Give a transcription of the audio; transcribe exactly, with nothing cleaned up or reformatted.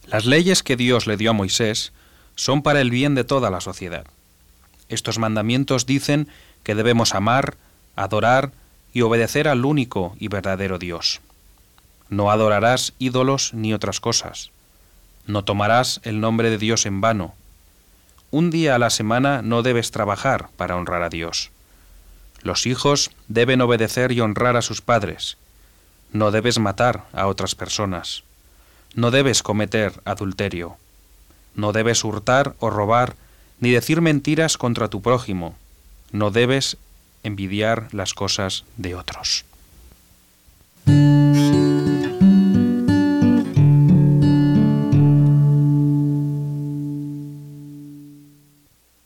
Las leyes que Dios le dio a Moisés son para el bien de toda la sociedad. Estos mandamientos dicen que debemos amar, adorar y obedecer al único y verdadero Dios. No adorarás ídolos ni otras cosas. No tomarás el nombre de Dios en vano. Un día a la semana no debes trabajar para honrar a Dios. Los hijos deben obedecer y honrar a sus padres. No debes matar a otras personas. No debes cometer adulterio. No debes hurtar o robar, ni decir mentiras contra tu prójimo. No debes envidiar las cosas de otros.